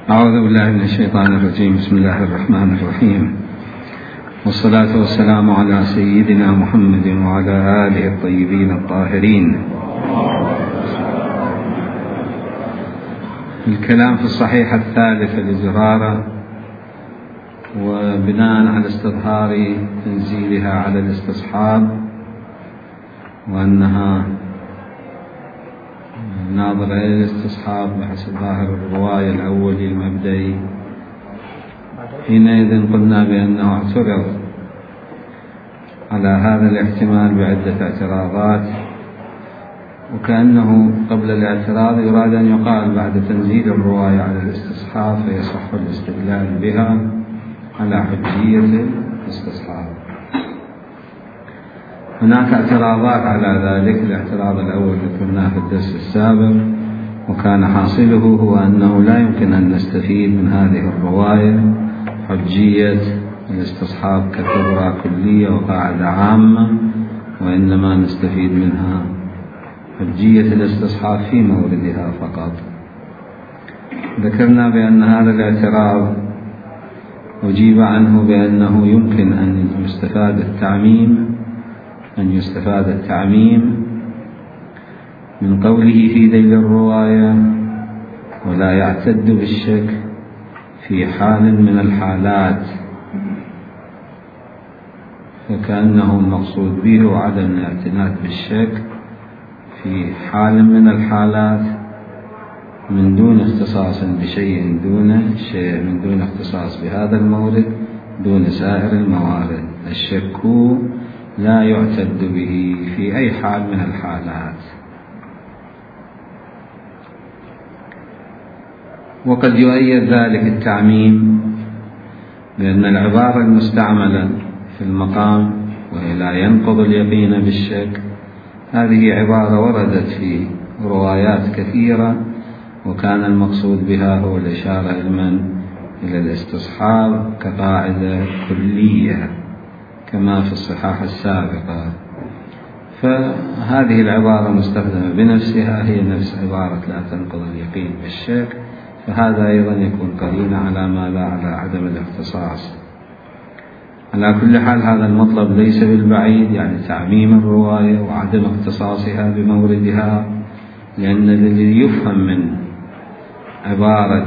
أعوذ بالله من الشيطان الرجيم. بسم الله الرحمن الرحيم، والصلاة والسلام على سيدنا محمد وعلى آله الطيبين الطاهرين. الكلام في الصحيحة الثالثة لزرارة، وبناء على استظهار تنزيلها على الاستصحاب، وأنها ناظرة إلى الاستصحاب بحسب ظاهر الرواية الأولي المبدئي. حينئذ قلنا بأنه اعترض على هذا الاحتمال بعدة اعتراضات، وكأنه قبل الاعتراض يراد أن يقال بعد تنزيل الرواية على الاستصحاب فيصح الاستدلال بها على حجية الاستصحاب. هناك اعتراضات على ذلك. الاعتراض الأول ذكرناه في الدرس السابق، وكان حاصله هو أنه لا يمكن أن نستفيد من هذه الرواية حجية الاستصحاب ككبرى كلية وقاعدة عامة، وإنما نستفيد منها حجية الاستصحاب في موردها فقط. ذكرنا بأن هذا الاعتراض أجيب عنه بأنه يمكن أن يستفاد التعميم من قوله في ذيل الرواية ولا يعتد بالشك في حال من الحالات، فكأنه المقصود به عدم الاعتناد بالشك في حال من الحالات من دون اختصاص بشيء دون شيء، من دون اختصاص بهذا المورد دون سائر الموارد. الشك لا يعتد به في أي حال من الحالات. وقد يؤيد ذلك التعميم بأن العبارة المستعملة في المقام وهي لا ينقض اليقين بالشك، هذه عبارة وردت في روايات كثيرة، وكان المقصود بها هو الإشارة إلى الاستصحاب كقاعدة كلية كما في الصحاح السابقة. فهذه العبارة مستخدمة بنفسها هي نفس عبارة لا تنقض اليقين بالشك، فهذا أيضا يكون قرينة على ماذا؟ على عدم الاختصاص. على كل حال هذا المطلب ليس بالبعيد، يعني تعميم الرواية وعدم اختصاصها بموردها، لأن الذي يفهم من عبارة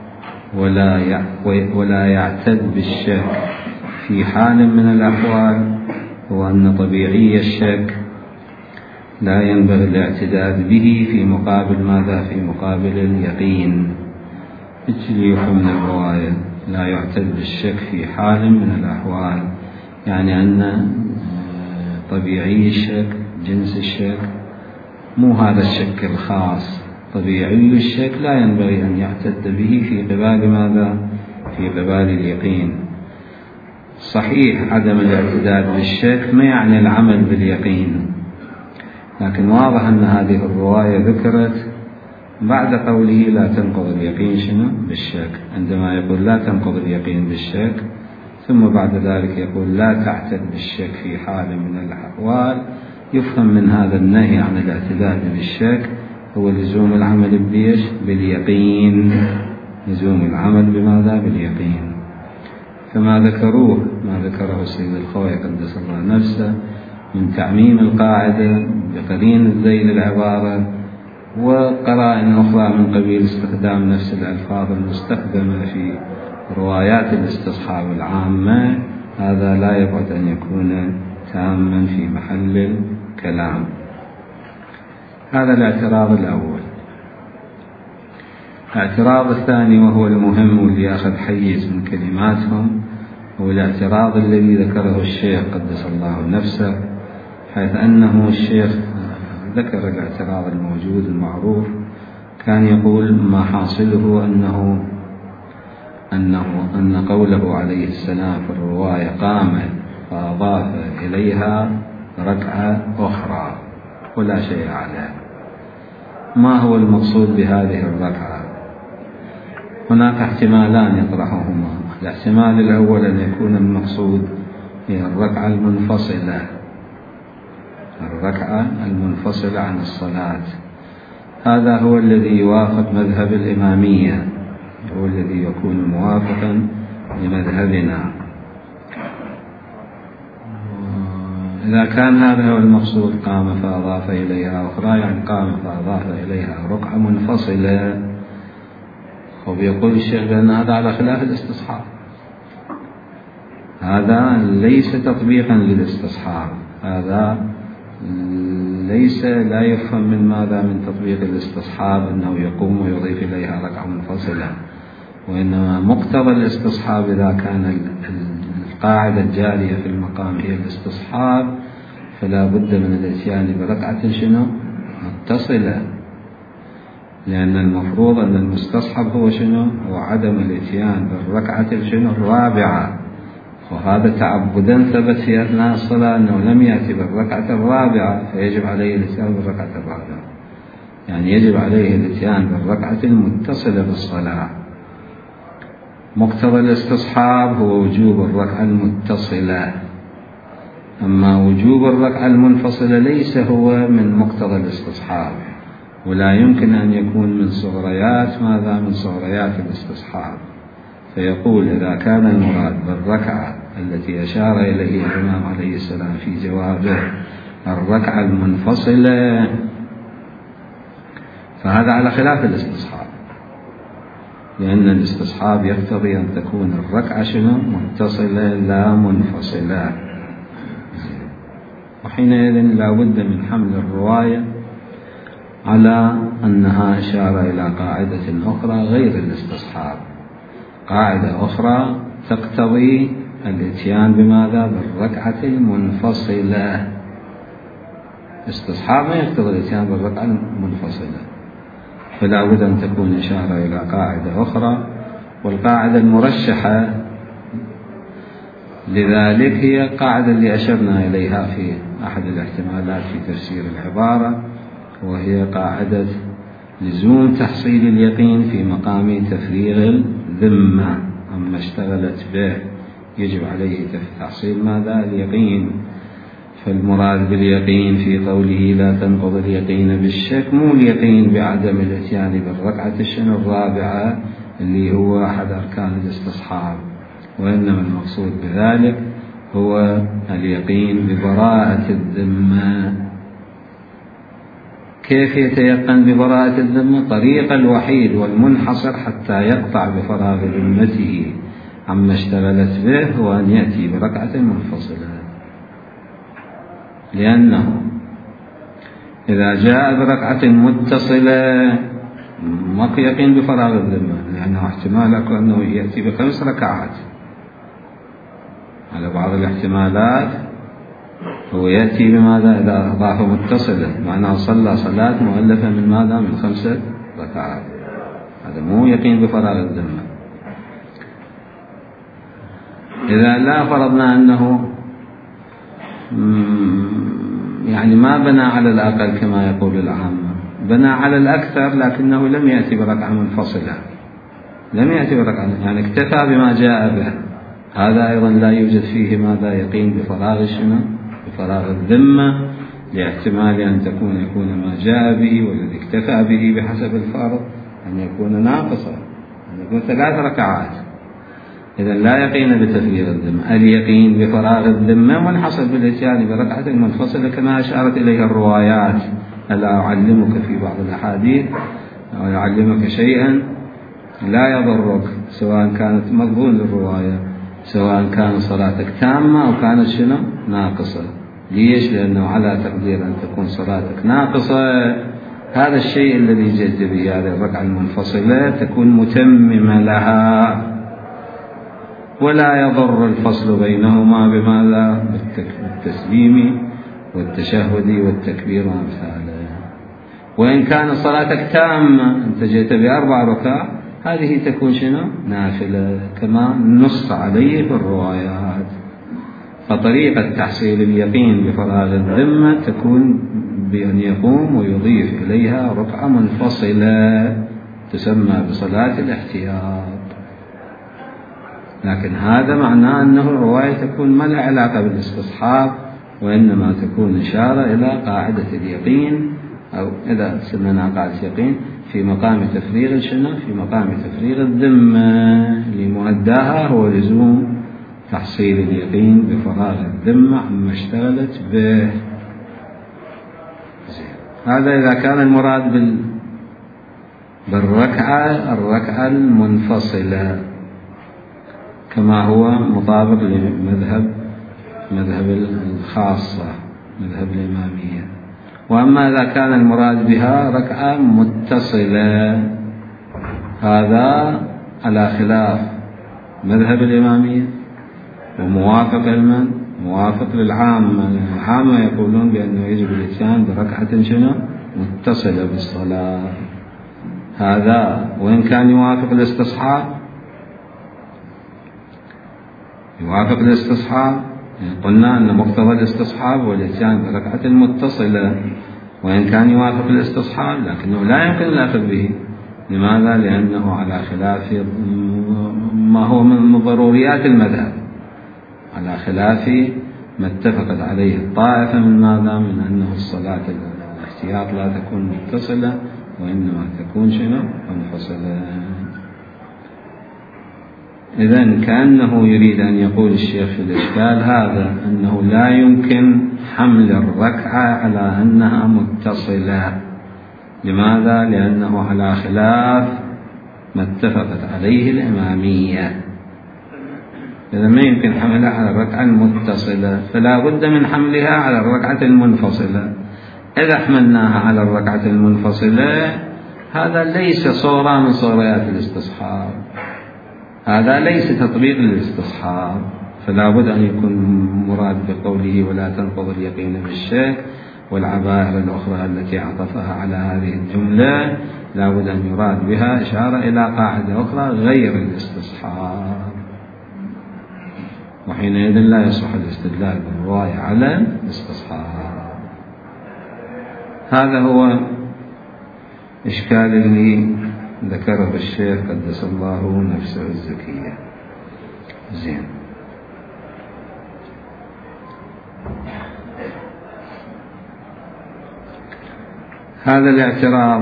ولا يعتد بالشك في حال من الأحوال هو أن طبيعي الشك لا ينبغي الاعتداد به في مقابل ماذا؟ في مقابل اليقين. اللي يفهم من الرواية لا يعتد بالشك في حال من الأحوال، يعني أن طبيعي الشك جنس الشك، مو هذا الشك الخاص. طبيعي الشك لا ينبغي أن يعتد به في قبال ماذا؟ في قبال اليقين. صحيح عدم الاعتداد بالشك ما يعني العمل باليقين، لكن واضح أن هذه الرواية ذكرت بعد قوله لا تنقض اليقين شنو؟ بالشك. عندما يقول لا تنقض اليقين بالشك، ثم بعد ذلك يقول لا تعتد بالشك في حال من الأحوال، يفهم من هذا النهي عن الاعتداد بالشك هو لزوم العمل باليقين. لزوم العمل بماذا؟ باليقين. فما ذكره السيد الخوئي قدس الله نفسه من تعميم القاعدة بقرين ذيل العبارة وقرائن أخرى من قبيل استخدام نفس الألفاظ المستخدمة في روايات الاستصحاب العامة، هذا لا يبعد أن يكون تاما في محل الكلام. هذا الاعتراض الأول. الاعتراض الثاني وهو المهم واللي يأخذ حيز من كلماتهم هو الاعتراض الذي ذكره الشيخ قدس الله نفسه، حيث أنه الشيخ ذكر الاعتراض الموجود المعروف، كان يقول ما حاصله أن قوله عليه السلام في الرواية قام فأضاف إليها ركعة أخرى ولا شيء عليه. ما هو المقصود بهذه الركعة؟ هناك احتمالان يطرحهما. الاحتمال الأول أن يكون المقصود هي الركعة المنفصلة عن الصلاة. هذا هو الذي يوافق مذهب الإمامية، هو الذي الذي يكون موافقا لمذهبنا. إذا كان هذا هو المقصود قام فأضاف إليها أخرى، يعني قام فأضاف إليها ركعة منفصلة، وبيقول الشيخ بأن هذا على خلاف الاستصحاب، هذا ليس تطبيقا للاستصحاب، هذا ليس لا يفهم من ماذا من تطبيق الاستصحاب أنه يقوم ويضيف إليها ركعة منفصلة، وإنما مقتضى الاستصحاب إذا كان القاعدة الجارية في المقام هي الاستصحاب فلا بد من الاتيان بركعة شنو متصلة، لأن المفروض أن المستصحب هو شنو هو عدم الاتيان بالركعة شنو الرابعة، وهذا تعبدا ثبت في أثناء الصلاة أنه لم يأتي بالركعة الرابعة فيجب عليه الاتيان بالركعة الرابعة، يعني يجب عليه الاتيان بالركعة المتصلة بالصلاة. مقتضى الاستصحاب هو وجوب الركعة المتصلة، أما وجوب الركعة المنفصلة ليس هو من مقتضى الاستصحاب، ولا يمكن أن يكون من صغريات ماذا من صغريات الاستصحاب. فيقول إذا كان المراد بالركعة التي أشار إليه الإمام عليه السلام في جوابه الركعة المنفصلة فهذا على خلاف الاستصحاب، لأن الاستصحاب يقتضي أن تكون الركعة شنو متصلة لا منفصلة، وحينئذ لا بد من حمل الرواية على أنها إشارة إلى قاعدة أخرى غير الاستصحاب، قاعدة أخرى تقتضي الاتيان بماذا بالركعة المنفصلة. استصحاب ما يقتضي الاتيان بالركعة المنفصلة، فلا بد أن تكون إشارة إلى قاعدة أخرى، والقاعدة المرشحة لذلك هي القاعدة اللي أشرنا إليها في أحد الاحتمالات في تفسير العبارة، وهي قاعدة لزوم تحصيل اليقين في مقام تفريغ الذمة، أما اشتغلت به يجب عليه تحصيل ماذا اليقين. فالمراد باليقين في قوله لا تنقض اليقين بالشك مو اليقين بعدم الاتيان بالركعة الرابعة اللي هو أحد أركان الاستصحاب، وإنما المقصود بذلك هو اليقين ببراءة الذمة. كيف يتيقن ببراءة الذمة؟ طريق الوحيد والمنحصر حتى يقطع بفراغ ذمته عما اشتغلت به هو أن يأتي بركعة منفصلة، لأنه إذا جاء بركعة متصلة ماكو يقين بفراغ الذمة، لأنه احتمال أنه يأتي ب5 ركعات على بعض الاحتمالات، هو يأتي بماذا إذا أضاف متصلة معناه صلى صلاة مؤلفة من ماذا من 5 ركعات، هذا مو يقين بفراغ الذمة. إذا لا فرضنا أنه يعني ما بنى على الأقل كما يقول العامة، بنى على الأكثر لكنه لم يأتي بركعة منفصلة، لم يأتي بركعة يعني اكتفى بما جاء به، هذا أيضا لا يوجد فيه ماذا يقين بفراغ شنو بفراغ الذمة، لاحتمال أن يكون ما جاء به والذي اكتفى به بحسب الفرض أن يكون ناقصا، أن يكون 3 ركعات. إذا لا يقين بتفريغ الذمة، اليقين بفراغ الذمة منحصر بالاتيان بركعة منفصلة كما أشارت إليها الروايات. ألا أعلمك في بعض الأحاديث أو يعلمك شيئا لا يضرك سواء كانت مضمون الرواية، سواء كانت صلاتك تامة أو كانت شنو ناقصة. ليش؟ لأنه على تقدير أن تكون صلاتك ناقصة هذا الشيء الذي جئت به هذه الركعة المنفصلة تكون متممة لها، ولا يضر الفصل بينهما بماذا بالتسليم والتشهد والتكبير وأمثاله. وإن كان صلاتك تامة أنت جئت ب4 ركع هذه تكون شنو نافلة كما نص عليه في الروايات. فطريقة تحصيل اليقين بفراغ الذمة تكون بأن يقوم ويضيف إليها ركعة منفصلة تسمى بصلاة الاحتياط، لكن هذا معناه أنه الرواية تكون ما لها علاقة بالاستصحاب، وإنما تكون إشارة إلى قاعدة اليقين، أو إذا سمينا قاعدة اليقين في مقام تفريغ شنو؟ في مقام تفريغ الذمة. لمؤداها هو لزوم تحصيل اليقين بفراغ الذمة عما اشتغلت به. هذا إذا كان المراد الركعة المنفصلة كما هو مطابق مذهب الخاصة، مذهب الإمامية. وأما إذا كان المراد بها ركعة متصلة، هذا على خلاف مذهب الإمامية وموافق موافق للعامة. العامة يقولون بأنه يجب الإتيان بركعة شنو؟ متصلة بالصلاة. هذا وإن كان يوافق الاستصحاب، قلنا أن مقتضى الاستصحاب والإتيان بركعة متصلة، وإن كان يوافق الاستصحاب لكنه لا يمكن الأخذ به. لماذا؟ لأنه على خلاف ما هو من ضروريات المذهب، على خلاف ما اتفقت عليه الطائفة من ماذا؟ من أنه الصلاة الاحتياط لا تكون متصلة وإنما تكون شنو؟ منفصلة. إذن كأنه يريد أن يقول الشيخ في الإشكال هذا أنه لا يمكن حمل الركعة على أنها متصلة. لماذا؟ لأنه على خلاف ما اتفقت عليه الإمامية. إذا ما يمكن حملها على الركعة المتصلة، فلا بد من حملها على الركعة المنفصلة. إذا حملناها على الركعة المنفصلة، هذا ليس صورة من صوريات الاستصحاب، هذا ليس تطبيق للاستصحاب. فلا بد أن يكون مراد بقوله ولا تنقض اليقين بالشك والعبائر الأخرى التي عطفها على هذه الجملة، لا بد أن يراد بها إشارة إلى قاعدة أخرى غير الاستصحاب، وحينئذ لا يصح الاستدلال بالرواية على الاستصحاب. هذا هو إشكال اللي ذكره الشيخ قدس الله نفسه الزكية. زين. هذا الاعتراض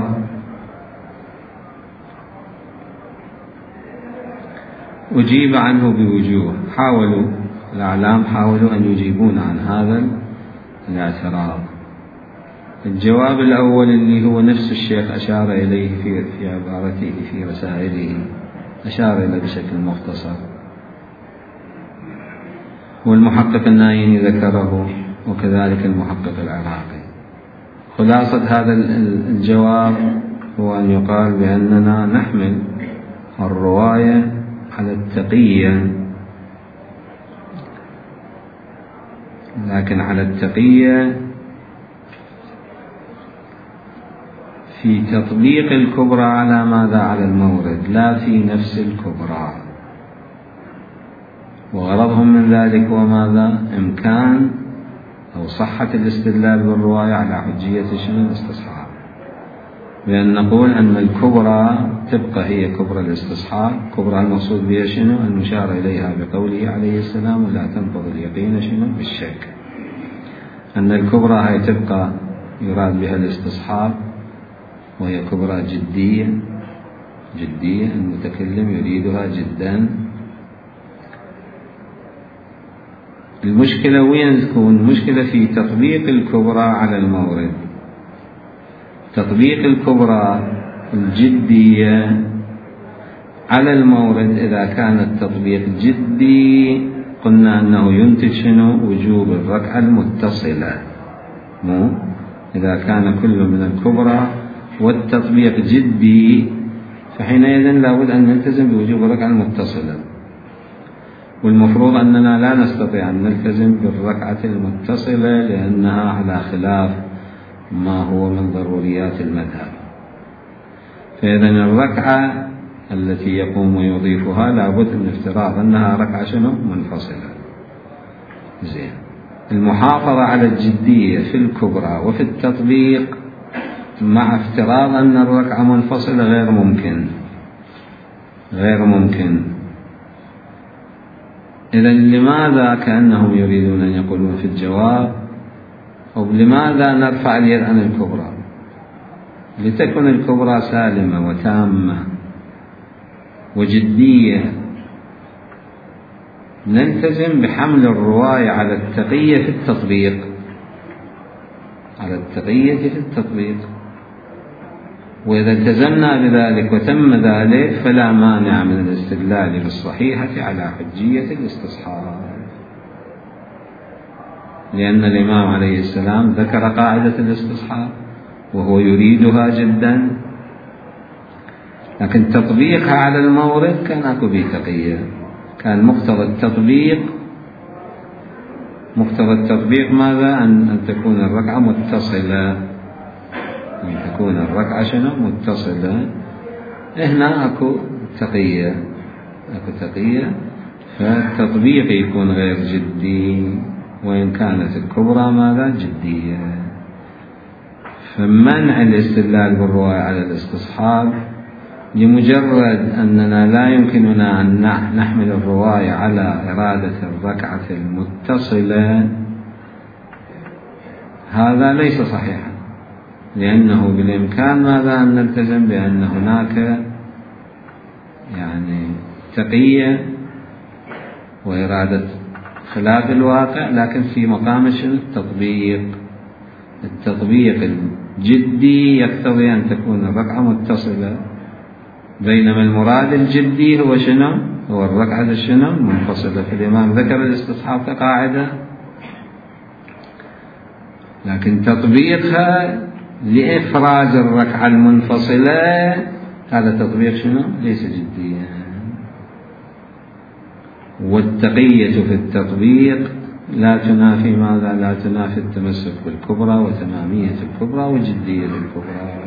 أجيب عنه بوجوه، الأعلام حاولوا أن يجيبون عن هذا الاعتراض. الجواب الأول اللي هو نفس الشيخ أشار إليه في عبارته في رسائله، أشار إليه بشكل مختصر، والمحقق النايني ذكره وكذلك المحقق العراقي. خلاصة هذا الجواب هو أن يقال بأننا نحمل الرواية على التقية، لكن على التقية في تطبيق الكبرى على ماذا؟ على المورد، لا في نفس الكبرى. وغرضهم من ذلك هو ماذا؟ إمكان أو صحة الاستدلال بالرواية على حجية شنو؟ الاستصحاب. بأن نقول أن الكبرى تبقى هي كبرى الاستصحاب. كبرى المقصود بها شنو؟ المشار إليها بقوله عليه السلام ولا تنقض اليقين شنو؟ بالشك. أن الكبرى هي تبقى يراد بها الاستصحاب، وهي كبرى جدية المتكلم يريدها جدا. المشكلة وين تكون؟ المشكلة في تطبيق الكبرى على المورد. تطبيق الكبرى الجدية على المورد إذا كان التطبيق جدي قلنا أنه ينتج شنو؟ وجوب الركعة المتصلة. مو إذا كان كل من الكبرى والتطبيق جدي فحينئذ لابد أن نلتزم بوجوب الركعة المتصلة، والمفروض أننا لا نستطيع أن نلتزم بالركعة المتصلة لأنها على خلاف ما هو من ضروريات المذهب. فإذا الركعة التي يقوم ويضيفها لابد من افتراض أنها ركعة شنو؟ منفصلة. زين. المحافظة على الجدية في الكبرى وفي التطبيق مع افتراض أن الركعة منفصلة غير ممكن. إذن لماذا كأنهم يريدون أن يقولون في الجواب أو لماذا نرفع اليد عن الكبرى؟ لتكن الكبرى سالمة وتامة وجدية نلتزم بحمل الرواية على التقية في التطبيق، على التقية في التطبيق. وإذا التزمنا بذلك وتم ذلك فلا مانع من الاستدلال بالصحيحة على حجية الاستصحاب، لأن الإمام عليه السلام ذكر قاعدة الاستصحاب وهو يريدها جدا، لكن تطبيقها على المورد كان أكو به تقية. كان مقتضى التطبيق ماذا؟ أن تكون الركعة متصلة، أن تكون الركعة شنو؟ متصلة. هنا أكو تقية، فالتطبيق يكون غير جدي وإن كانت الكبرى ماذا؟ جدية. فمنع الاستدلال بالرواية على الاستصحاب لمجرد أننا لا يمكننا أن نحمل الرواية على إرادة الركعة المتصلة، هذا ليس صحيحا، لأنه بالإمكان ماذا؟ أن نلتزم بأن هناك تقية وإرادة خلاف الواقع، لكن في مقام التطبيق الجدي يقتضي أن تكون الركعة متصلة، بينما المراد الجدي هو شنو؟ هو الركعة شنو؟ منفصلة. فالإمام ذكر الاستصحاب كقاعدة، لكن تطبيقها لإفراز الركعة المنفصلة هذا تطبيق شنو؟ ليس جديا. والتقية في التطبيق لا تنافي ماذا؟ لا تنافي التمسك بالكبرى وتمامية الكبرى وجدية الكبرى،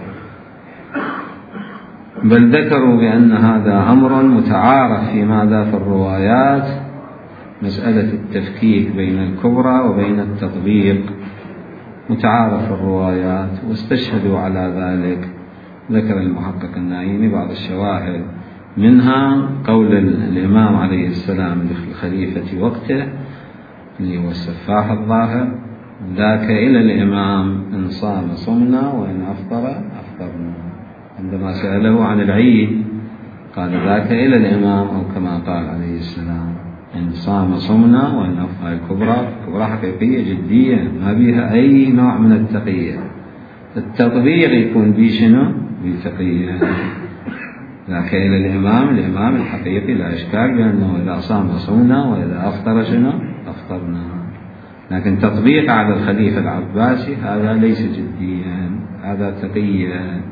بل ذكروا بأن هذا أمر متعارف في ماذا؟ في الروايات، مسألة التفكيك بين الكبرى وبين التطبيق متعارف في الروايات، واستشهدوا على ذلك. ذكر المحقق النعيمي بعض الشواهد، منها قول الإمام عليه السلام للخليفة وقته اللي هو السفاح الظاهر: ذاك إلى الإمام إن صام صمنا وإن أفطر أفطرنا. عندما سأله عن العيد قال ذاك إلى الإمام، أو كما قال عليه السلام: إن صام صمنا وإن أفطر. الكبرى حقيقية جدية ما بها أي نوع من التقية. التطبيق يكون به شنو؟ بتقية. ذاك إلى الإمام الحقيقي لا إشكال بأنه إذا صام صمنا وإذا أفطر شنو؟ أفطرنا. لكن تطبيق على الخليفة العباسي هذا ليس جديا، هذا تقية.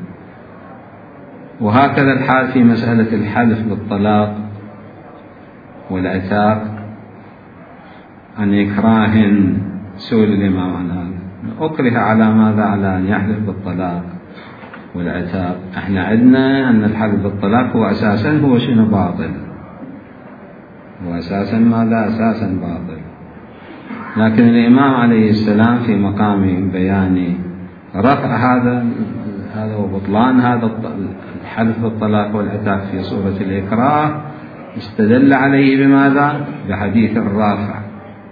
وهكذا الحال في مسألة الحلف بالطلاق والعتاق عن إكراه. سئل الإمام عن هذا: أكره على ماذا؟ على أن يحلف بالطلاق والعتاق. احنا عندنا أن الحلف بالطلاق هو أساسا هو شنو؟ باطل. هو أساسا ماذا؟ أساسا باطل. لكن الإمام عليه السلام في مقام بيان رفع هذا وبطلان هذا الحلف بالطلاق والعتاق في صورة الإكراه استدل عليه بماذا؟ بحديث الرافع،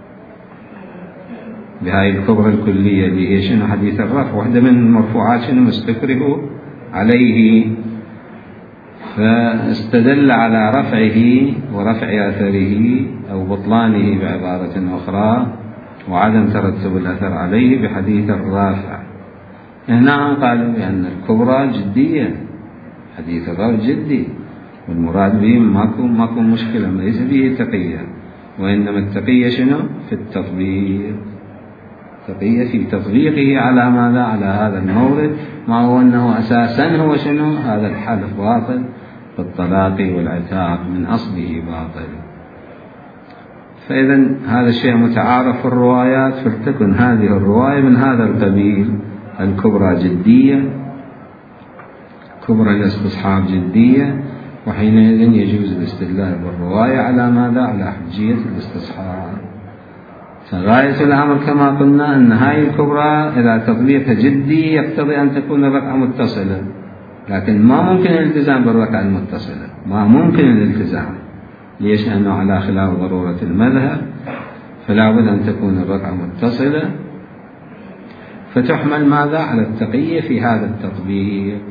بهاي الكبرى الكلية اللي هي شنو؟ حديث الرفع. واحدة من المرفوعات شنو؟ مستكره عليه، فاستدل على رفعه ورفع أثره أو بطلانه بعبارة أخرى وعدم ترتب الأثر عليه بحديث الرافع. هنا قالوا بأن الكبرى جدية، حديث الرافع جدي، والمراد به ماكو مشكلة، ليس به تقية، وإنما التقية شنو؟ في التطبيق. تقية في تطبيقه على ماذا؟ على هذا المورد، ما هو أنه أساسا هو شنو؟ هذا الحلف باطل بالطلاق والعتاق من أصله باطل. فإذا هذا الشيء متعارف في الروايات، فلتكن هذه الرواية من هذا القبيل. الكبرى جدية، كبرى الاستصحاب جدية، وحينئذ يجوز الاستدلال بالرواية على ماذا؟ على حجية الاستصحاب. فغاية الأمر كما قلنا أن هاي الكبرى إذا تطبيقها جدي يقتضي أن تكون الركعة متصلة، لكن ما ممكن الالتزام بالركعة المتصلة، ما ممكن الالتزام. ليش؟ لأنه على خلاف ضرورة المذهب، فلا بد أن تكون الركعة متصلة. فتحمل ماذا؟ على التقية في هذا التطبيق.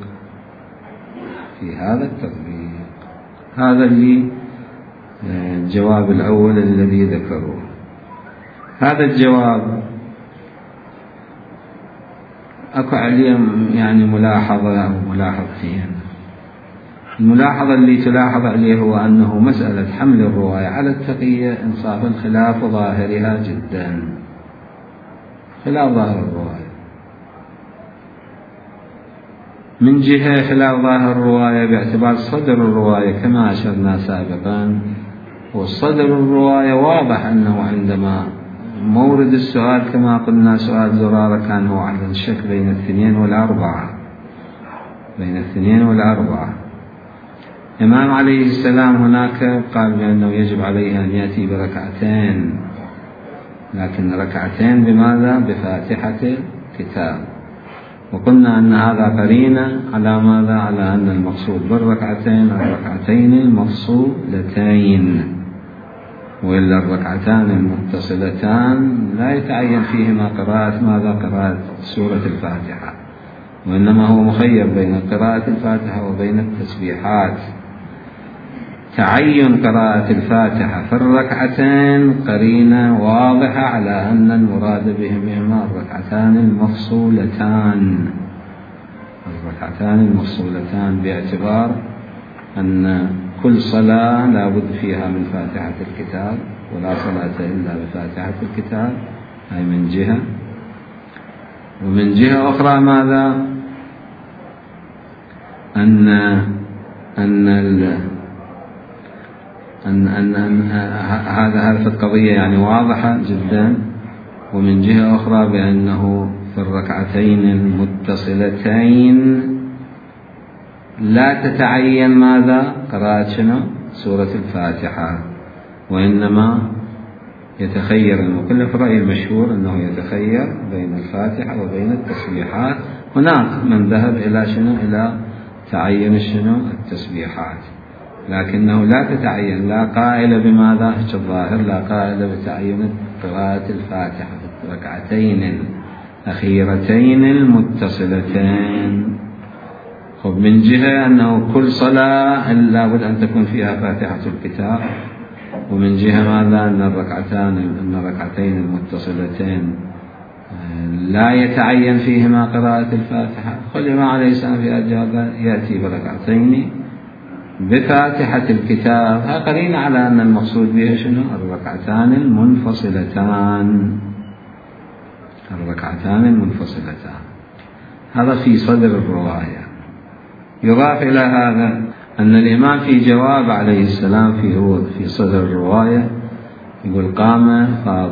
هذا اللي الجواب الأول الذي ذكروه. هذا الجواب أكو عليه يعني ملاحظة أو ملاحظتين. الملاحظة اللي تلاحظ عليه هو أنه مسألة حمل الرواية على التقية إنصافا خلاف ظاهرها جدا، خلاف ظاهر الرواية. من جهة خلاف ظاهر الرواية باعتبار صدر الرواية كما أشرنا سابقا، والصدر الرواية واضح أنه عندما مورد السؤال كما قلنا سؤال زرارة كان هو على الشك بين 2 والأربعة، الإمام عليه السلام هناك قال بأنه يجب عليه أن يأتي بركعتين، لكن ركعتين بماذا؟ بفاتحة الكتاب. وقلنا أن هذا قرينة على ماذا؟ على أن المقصود بالركعتين الركعتين المفصولتين، وإلا الركعتان المتصلتان لا يتعين فيهما قراءة ماذا؟ قراءة سورة الفاتحة، وإنما هو مخير بين قراءة الفاتحة وبين التسبيحات. تعين قراءة الفاتحة في الركعتين قرينة واضحة على أن المراد بهما الركعتان المفصولتان، باعتبار أن كل صلاة لا بد فيها من فاتحة الكتاب، ولا صلاة إلا بفاتحة الكتاب، أي من جهة. ومن جهة أخرى ماذا؟ أن هذه القضية يعني واضحة جدا. ومن جهة أخرى بأنه في الركعتين المتصلتين لا تتعين ماذا؟ قراءة شنو؟ سورة الفاتحة، وإنما يتخير المكلف. الرأي المشهور أنه يتخير بين الفاتحة وبين التسبيحات. هناك من ذهب إلى شنو؟ إلى تعين التسبيحات، لكنه لا تتعين، لا قائل بماذا؟ الظاهر لا قائل بتعين قراءة الفاتحة في الركعتين الأخيرتين المتصلتين. من جهة أنه كل صلاة لا بد أن تكون فيها فاتحة الكتاب، ومن جهة ماذا؟ أن الركعتين المتصلتين لا يتعين فيهما قراءة الفاتحة. الإمام عليه السلام في أجابة يأتي بركعتين بفاتحة الكتاب، هذا قرين على أن المقصود بها شنو؟ الركعتان المنفصلتان. هذا في صدر الرواية. يضاف إلى هذا أن الإمام في جواب عليه السلام في صدر الرواية يقول قام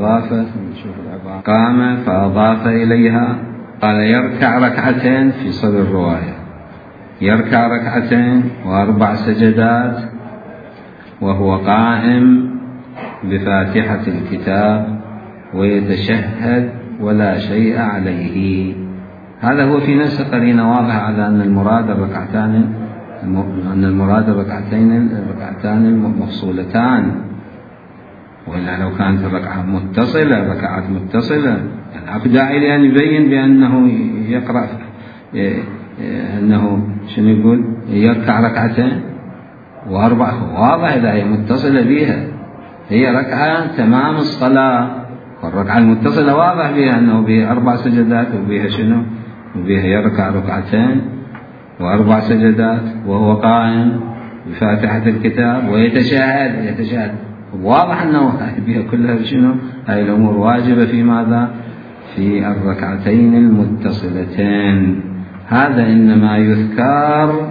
فأضاف إليها، قال يركع ركعتين في صدر الرواية، يركع ركعتين و4 سجدات وهو قائم بفاتحة الكتاب ويتشهد ولا شيء عليه. هذا هو في نفس قرينة واضحة على أن المراد الركعتين المفصولتان، وإلا لو كانت الركعة ركعات متصلة يعني داعي لأن يبين بأنه يقرأ أنه شنو يقول؟ يركع ركعتين و4، واضح إذا هي متصلة بها، هي ركعة تمام الصلاة، والركعة المتصلة واضح بها أنه بها 4 سجدات وبها شنو؟ وبها يركع ركعتين و4 سجدات وهو قائم بفاتحة الكتاب ويتشهد، واضح أنه بها كلها شنو؟ هاي الأمور واجبة في ماذا؟ في الركعتين المتصلتين. هذا إنما يذكر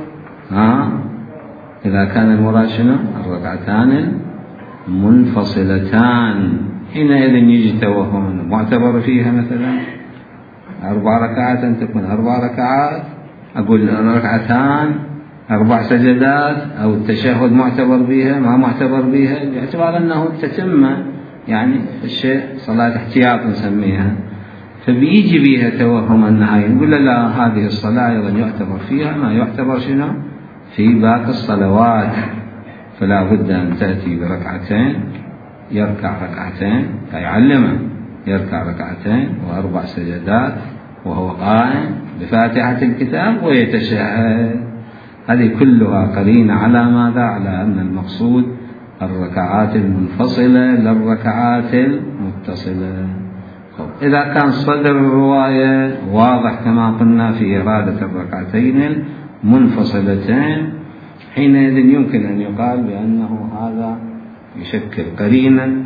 إذا كان المراد شنو؟ الركعتان المنفصلتان. حينئذ يجي توهم معتبر فيها مثلا 4 ركعات أن تكون 4 ركعات، أقول ركعتان 4 سجدات، أو التشهد معتبر بها ما معتبر بها، باعتبار أنه تتم يعني الشيء صلاة احتياط نسميها، فبيجي بها توهم أنها نقول لا هذه الصلاة أيضا يعتبر فيها ما يعتبر شنو؟ في باقي الصلوات، فلا بد أن تأتي بركعتين، يركع ركعتين، يعلمه يركع ركعتين و4 سجدات وهو قائم بفاتحة الكتاب ويتشهد. هذه كلها قرينة على ماذا؟ على أن المقصود الركعات المنفصلة للركعات المتصلة. إذا كان صدر الرواية واضح كما قلنا في إرادة الركعتين المنفصلتين، حينئذ يمكن أن يقال بأنه هذا يشكل قرينة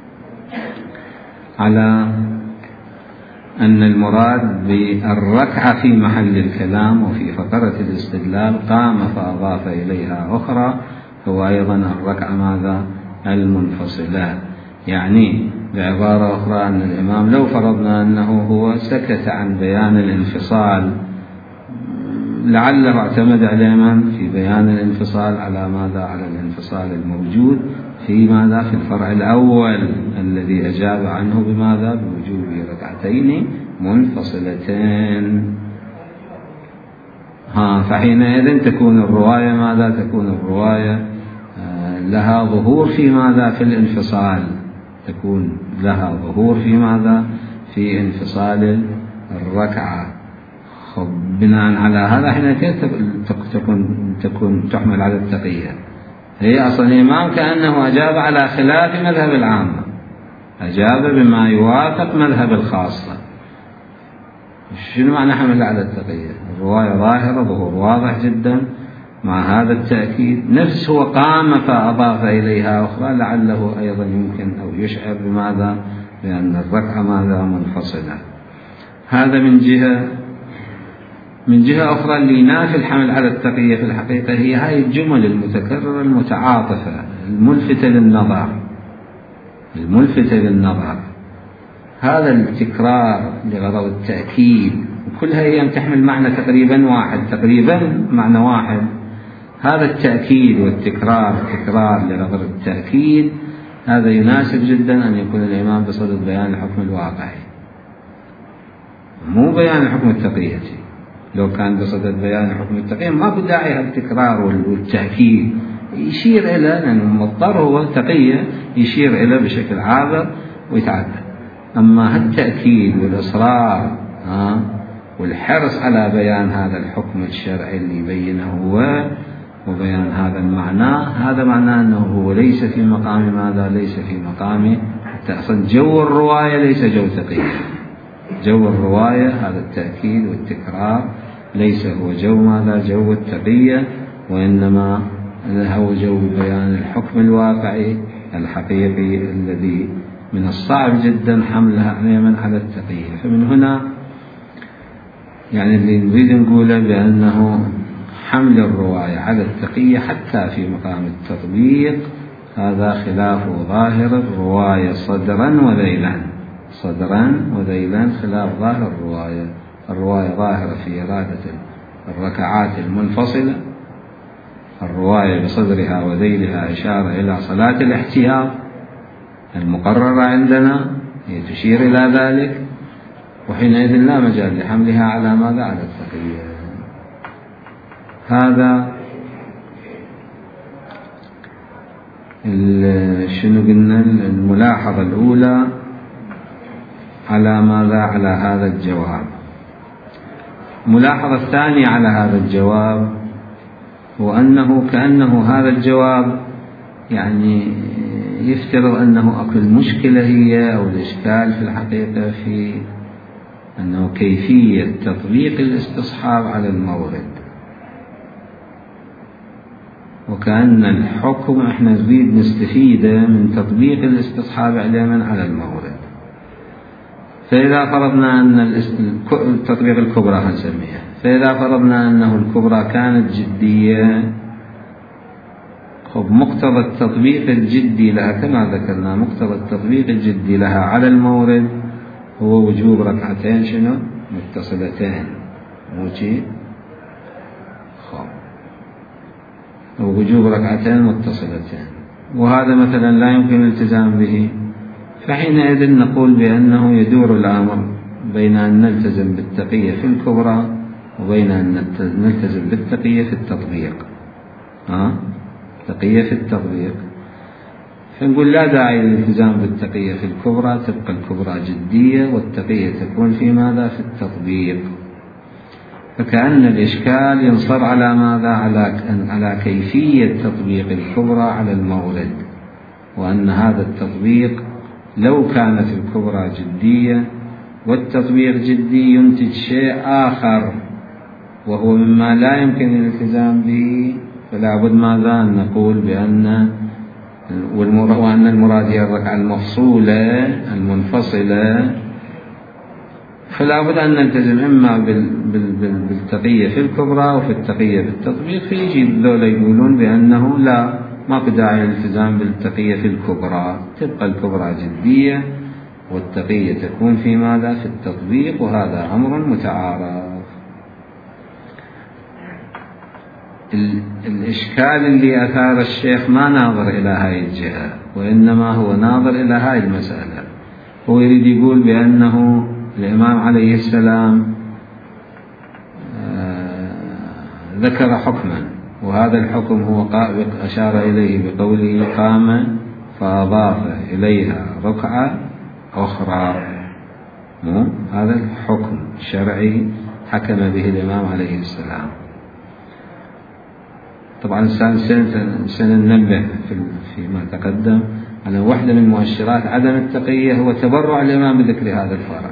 على أن المراد بالركعة في محل الكلام وفي فقرة الاستدلال قام فأضاف إليها أخرى، هو أيضا الركعة ماذا؟ المنفصلة. يعني بعبارة أخرى أن الإمام لو فرضنا أنه هو سكت عن بيان الانفصال، لعله اعتمد على في بيان الانفصال على ماذا؟ على الانفصال الموجود في ماذا؟ في الفرع الأول الذي أجاب عنه بماذا؟ بوجوب ركعتين منفصلتين. فحينئذ تكون الرواية ماذا؟ تكون الرواية لها ظهور في ماذا؟ في الانفصال، تكون لها ظهور في ماذا؟ في انفصال الركعة. بناء على هذا حينئذ تكون تحمل على التقية. هي أصلا الإمام كأنه أجاب على خلاف مذهب العامة، أجاب بما يوافق مذهب الخاصة. شنو معنى حمل على التقية؟ الرواية ظاهرة، ظهور واضح جدا. مع هذا التأكيد نفس هو قام فأضاف إليها أخرى، لعله أيضا يمكن أو يشعر بماذا؟ بأن الركعة ماذا؟ منفصلة. هذا من جهة. من جهة أخرى اللي ينافي الحمل على التقية في الحقيقة هي هاي الجمل المتكررة المتعاطفة الملفتة للنظر. هذا التكرار لغرض التأكيد، وكلها هي تحمل معنى تقريبا واحد. هذا التأكيد والتكرار لغرض التأكيد، هذا يناسب جدا أن يكون الإمام بصدد بيان الحكم الواقعي، مو بيان الحكم التقية. لو كان بصدد بيان حكم التقية ما بداعي التكرار والتأكيد، يشير إلى أن المضطر هو التقية، يشير إلى بشكل عابر ويتعدى. أما التأكيد والإصرار والحرص على بيان هذا الحكم الشرعي اللي يبينه وبيان هذا المعنى، هذا معناه أنه هو ليس في مقام ماذا؟ ليس في مقام أصلا جو الرواية، ليس جو تقية. جو الرواية هذا التأكيد والتكرار ليس هو جو ماذا؟ جو التقية، وإنما هو جو بيان الحكم الواقعي الحقيقي الذي من الصعب جدا حملها على التقية. فمن هنا يعني اللي نريد نقوله بأنه حمل الرواية على التقية حتى في مقام التطبيق هذا خلاف ظاهر الرواية صدرا وذيلا، خلاف ظاهر الرواية ظاهرة في إرادة الركعات المنفصلة. الرواية بصدرها وذيلها إشارة إلى صلاة الاحتياط المقررة عندنا، هي تشير إلى ذلك، وحينئذ لا مجال لحملها على ماذا؟ على التقية. هذا شنو قلنا؟ الملاحظة الأولى على ماذا؟ على هذا الجواب. الملاحظة الثانية على هذا الجواب هو أنه كأنه هذا الجواب يعني يفترض أنه أكل المشكلة هي أو الإشكال في الحقيقة في أنه كيفية تطبيق الاستصحاب على المورد، وكأن الحكم احنا نريد نستفيده من تطبيق الاستصحاب على المورد. فإذا فرضنا أن التطبيق الكبرى هنسميها، فإذا فرضنا أنه الكبرى كانت جدية، مقتضى التطبيق الجدي لها كما ذكرنا، مقتضى التطبيق الجدي لها على المورد هو وجوب ركعتين شنو؟ متصلتين، ووجوب ركعتين متصلتين، وهذا مثلا لا يمكن الالتزام به. فحينئذ نقول بأنه يدور الأمر بين أن نلتزم بالتقية في الكبرى وبين أن نلتزم بالتقية في التطبيق. تقية في التطبيق. فنقول لا داعي للالتزام بالتقية في الكبرى، تبقى الكبرى جدية والتقية تكون في ماذا؟ في التطبيق. فكأن الإشكال ينصب على ماذا؟ على كيفية تطبيق الكبرى على المورد، وأن هذا التطبيق لو كانت الكبرى جدية والتطبيق جدي ينتج شيء آخر وهو مما لا يمكن الالتزام به، فلا بد ماذا؟ أن نقول وأن المراد هي الركعة المفصولة المنفصلة، فلا بد أن نلتزم إما بالتقية في الكبرى وفي التقية في التطبيق. فيجي ذولا يقولون بأنه لا، ما في داعي للالتزام بالتقية في الكبرى، تبقى الكبرى جدية والتقية تكون في ماذا؟ في التطبيق، وهذا أمر متعارف. الإشكال اللي أثار الشيخ ما ناظر إلى هاي الجهة، وإنما هو ناظر إلى هاي المسألة. هو يريد يقول بأنه الإمام عليه السلام ذكر حكما، وهذا الحكم هو أشار إليه بقوله قام فأضاف إليها ركعة أخرى. هذا الحكم الشرعي حكم به الإمام عليه السلام. طبعا سننبه فيما تقدم على واحدة من مؤشرات عدم التقية هو تبرع الإمام بذكر هذا الفرع.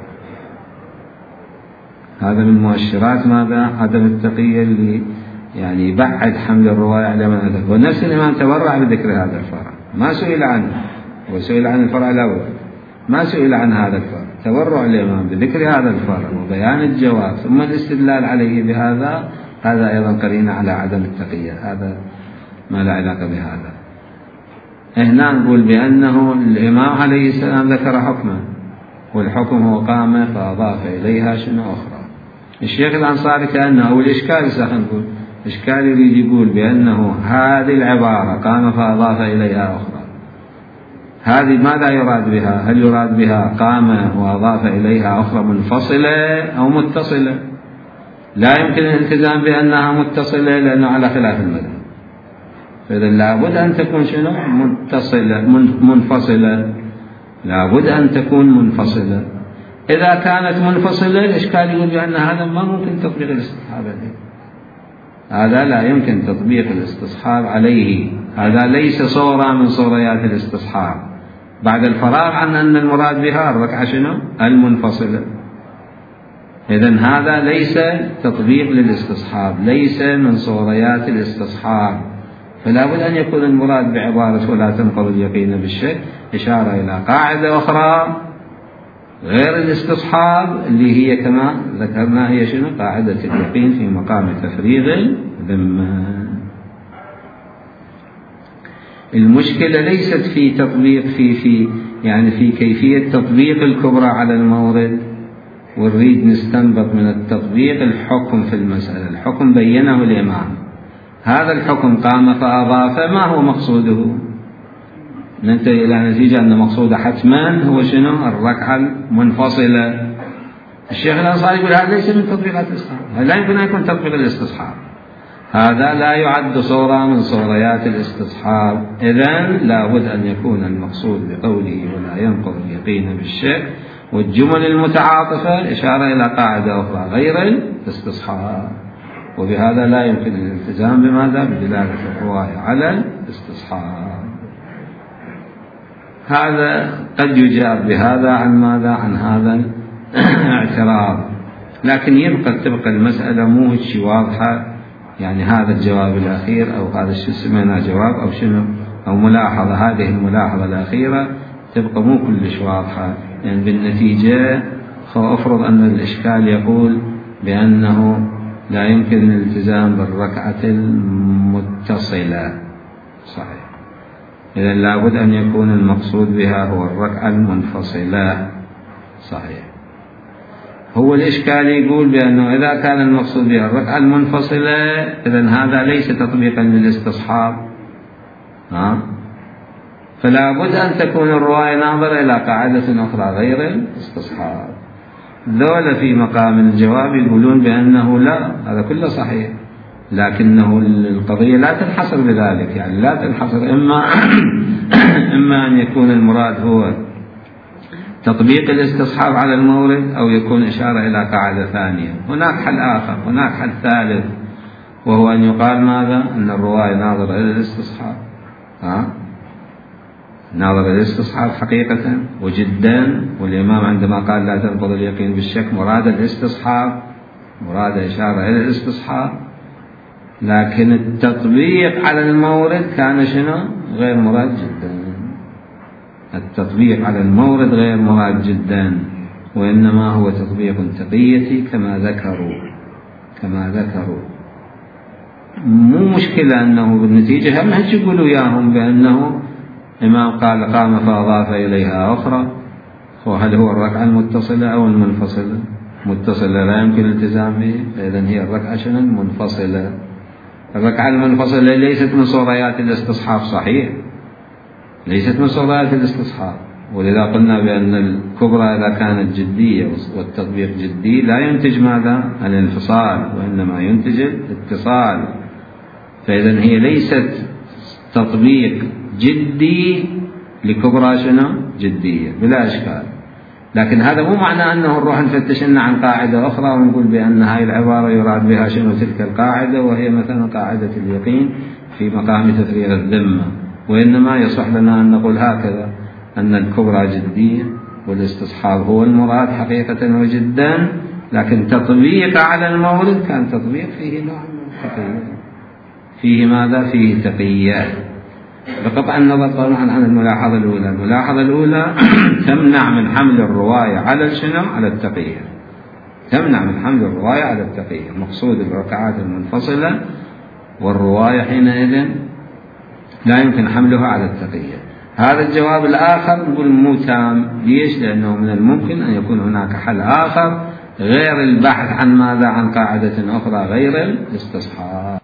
هذا من مؤشرات ماذا؟ عدم التقية اللي يعني يبعد حمل الرواية على من أدرك. ونفس الإمام تبرع بذكر هذا الفرع، ما سئل عنه، وسئل عن الفرع الأول، ما سئل عن هذا الفرع. تبرع الإمام بذكر هذا الفرع وبيان الجواب ثم الاستدلال عليه بهذا، هذا أيضا قرينة على عدم التقية، هذا ما لا علاقة بهذا. هنا نقول بأنه الإمام عليه السلام ذكر حكما، والحكم هو قام فأضاف إليها شنو أخرى. الشيخ الأنصاري كأنه أو الإشكال سنقول إشكال يريد يقول بأنه هذه العبارة قام فأضاف إليها أخرى، هذه ماذا يراد بها؟ هل يراد بها قام وأضاف إليها أخرى منفصلة أو متصلة؟ لا يمكن الالتزام بأنها متصلة لأنه على خلاف المذهب، فإذا لابد أن تكون شنو؟ متصلة منفصلة، لابد أن تكون منفصلة. إذا كانت منفصلة الإشكال يقول بأن هذا ما ممكن تطبيق الاستصحاب عليه، هذا لا يمكن تطبيق الاستصحاب عليه، هذا ليس صورة من صوريات الاستصحاب بعد الفراغ عن أن المراد بها الركعة شنو؟ المنفصلة. إذن هذا ليس تطبيق للاستصحاب، ليس من صوريات الاستصحاب، فلا بد أن يكون المراد بعبارة ولا تنقض اليقين بالشك إشارة إلى قاعدة أخرى غير الاستصحاب اللي هي كما ذكرنا هي شنو؟ قاعدة اليقين في مقام تفريغ الذمة. المشكلة ليست في تطبيق في كيفية تطبيق الكبرى على المورد، ونريد نستنبط من التطبيق الحكم في المسألة. الحكم بينه الإمام، هذا الحكم قام فأضاف، ما هو مقصوده؟ ننتهي إلى نتيجة أن مقصوده حتما هو شنو؟ الركعة المنفصلة. الشيخ الأنصاري يقول هذا ليس من تطبيقات الاستصحاب، هذا لا يمكن أن يكون تطبيق الاستصحاب، هذا لا يعد صورة من صوريات الاستصحاب. إذن لابد أن يكون المقصود بقوله ولا ينقض اليقين بالشك والجمل المتعاطفة إشارة إلى قاعدة أخرى غير الاستصحاب، وبهذا لا يمكن الالتزام بماذا؟ بدلالة الرواية على الاستصحاب. هذا قد يجاب بهذا عن ماذا؟ عن هذا الاعتراض، لكن تبقى المسألة مو هيك واضحة، يعني هذا الجواب الأخير أو هذا الشيء سميناه جواب أو شنو أو ملاحظة، هذه الملاحظة الأخيرة تبقى مو كلش واضحة. يعني بالنتيجة أفرض أن الإشكال يقول بأنه لا يمكن الالتزام بالركعة المتصلة، صحيح، إذا لابد أن يكون المقصود بها هو الركعة المنفصلة، صحيح. هو الإشكال يقول بأنه إذا كان المقصود بها الركعة المنفصلة إذن هذا ليس تطبيقا للاستصحاب، فلا بد أن تكون الرواية ناظرة إلى قاعدة أخرى غير الاستصحاب. ذولا في مقام الجواب يقولون بأنه لا، هذا كله صحيح، لكنه القضية لا تنحصر بذلك، يعني لا تنحصر إما إما أن يكون المراد هو تطبيق الاستصحاب على المورد، أو يكون إشارة إلى قاعدة ثانية. هناك حل آخر، هناك حل ثالث، وهو أن يقال ماذا؟ أن الرواية ناظرة إلى الاستصحاب، ناظرة إلى الاستصحاب حقيقة وجدا. والإمام عندما قال لا تنقض اليقين بالشك مراد الاستصحاب، مراد إشارة إلى الاستصحاب، لكن التطبيق على المورد كان شنو؟ غير مراد جدا. التطبيق على المورد غير مراد جدا، وإنما هو تطبيق تقيتي كما ذكروا. مو مشكلة أنه بالنتيجة هم يقولوا إياهم بأنه إمام قال قام فأضاف إليها أخرى، وهل هو الركعة المتصلة أو المنفصلة؟ متصلة لا يمكن الالتزام به، فإذن هي الركعة شنو؟ المنفصلة. الركعة المنفصلة ليست من صوريات الاستصحاب، صحيح ليست من صوريات الاستصحاب، ولذا قلنا بأن الكبرى إذا كانت جدية والتطبيق جدي لا ينتج ماذا؟ الانفصال، وإنما ينتج الاتصال. فإذن هي ليست تطبيق جدي لكبرى شنو؟ جدية بلا إشكال. لكن هذا مو معنى أنه نروح نفتش لنا عن قاعدة أخرى ونقول بأن هاي العبارة يراد بها شنو تلك القاعدة، وهي مثلا قاعدة اليقين في مقام تفريغ الذمة. وإنما يصح لنا أن نقول هكذا، أن الكبرى جدية والاستصحاب هو المراد حقيقة وجدا، لكن تطبيق على المورد كان تطبيق فيه نوع من التقية، فيه ماذا؟ فيه تقية. بقطع النظر طبعا عن الملاحظة الأولى. الملاحظة الأولى تمنع من حمل الرواية على شنو؟ على التقية. تمنع من حمل الرواية على التقية، مقصود الركعات المنفصلة، والرواية حينئذ لا يمكن حملها على التقية. هذا الجواب الآخر نقول مو تام. ليش؟ لأنه من الممكن أن يكون هناك حل آخر غير البحث عن ماذا؟ عن قاعدة أخرى غير الاستصحاب.